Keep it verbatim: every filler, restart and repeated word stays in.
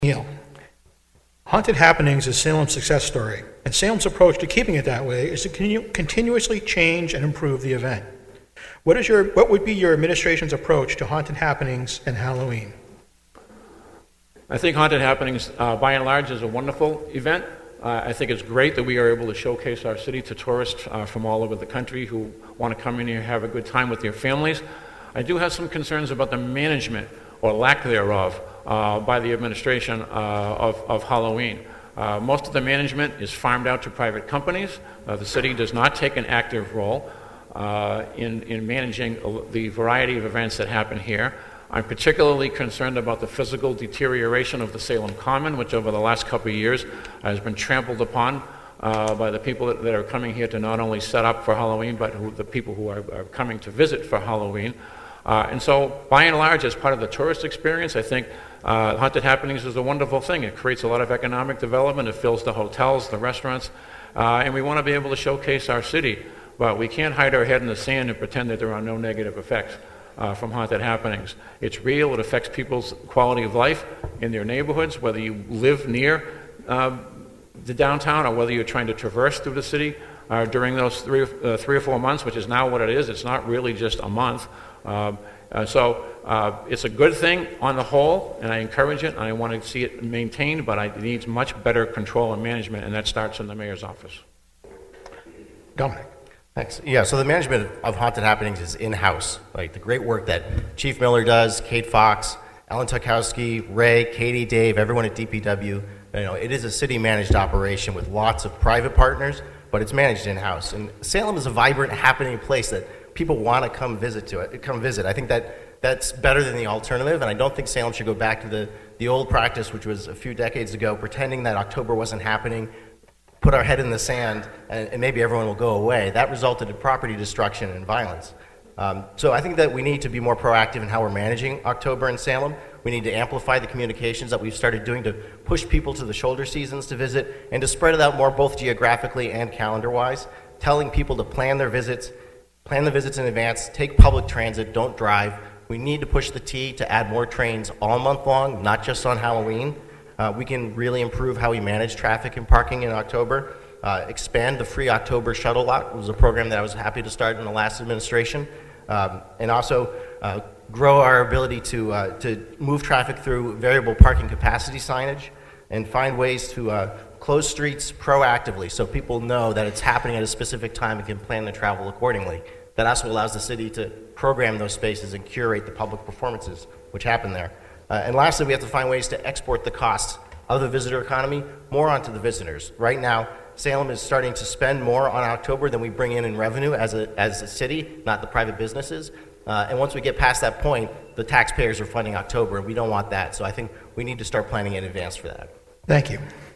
Neil. Haunted Happenings is Salem's success story, and Salem's approach to keeping it that way is to continue, continuously change and improve the event. What is your, what would be your administration's approach to Haunted Happenings and Halloween? I think Haunted Happenings, uh, by and large, is a wonderful event. Uh, I think it's great that we are able to showcase our city to tourists uh, from all over the country who want to come in here and have a good time with their families. I do have some concerns about the management, or lack thereof, uh, by the administration uh, of, of Halloween. Uh, most of the management is farmed out to private companies. Uh, the city does not take an active role uh, in, in managing the variety of events that happen here. I'm particularly concerned about the physical deterioration of the Salem Common, which over the last couple of years has been trampled upon uh, by the people that, that are coming here to not only set up for Halloween, but who, the people who are, are coming to visit for Halloween. Uh, and so, by and large, as part of the tourist experience, I think uh, Haunted Happenings is a wonderful thing. It creates a lot of economic development. It fills the hotels, the restaurants, uh, and we want to be able to showcase our city. But we can't hide our head in the sand and pretend that there are no negative effects uh, from Haunted Happenings. It's real. It affects people's quality of life in their neighborhoods, whether you live near uh, the downtown or whether you're trying to traverse through the city uh, during those three, uh, three or four months, which is now what it is. It's not really just a month. Uh, uh, so uh, it's a good thing on the whole, and I encourage it, and I want to see it maintained, but I, it needs much better control and management, and that starts in the mayor's office. Dominic. Thanks. Yeah, so the management of Haunted Happenings is in-house. Like the great work that Chief Miller does, Kate Fox, Alan Tukowski, Ray, Katie, Dave, everyone at D P W. You know, it is a city-managed operation with lots of private partners, but it's managed in-house. And Salem is a vibrant, happening place that people want to come visit to it. Come visit. I think that that's better than the alternative, and I don't think Salem should go back to the the old practice, which was a few decades ago, pretending that October wasn't happening, put our head in the sand, and, and maybe everyone will go away. That resulted in property destruction and violence. Um, so I think that we need to be more proactive in how we're managing October in Salem. We need to amplify the communications that we've started doing to push people to the shoulder seasons to visit and to spread it out more both geographically and calendar-wise, telling people to plan their visits, plan the visits in advance, take public transit, don't drive. We need to push the T to add more trains all month long, not just on Halloween. Uh, we can really improve how we manage traffic and parking in October. Uh, expand the free October shuttle lot. It was a program that I was happy to start in the last administration. Um, and also uh, grow our ability to, uh, to move traffic through variable parking capacity signage and find ways to uh, close streets proactively so people know that it's happening at a specific time and can plan their travel accordingly. That also allows the city to program those spaces and curate the public performances which happen there. Uh, and lastly, we have to find ways to export the costs of the visitor economy more onto the visitors. Right now, Salem is starting to spend more on October than we bring in in revenue as a, as a city, not the private businesses. Uh, and once we get past that point, the taxpayers are funding October, and we don't want that. So I think we need to start planning in advance for that. Thank you.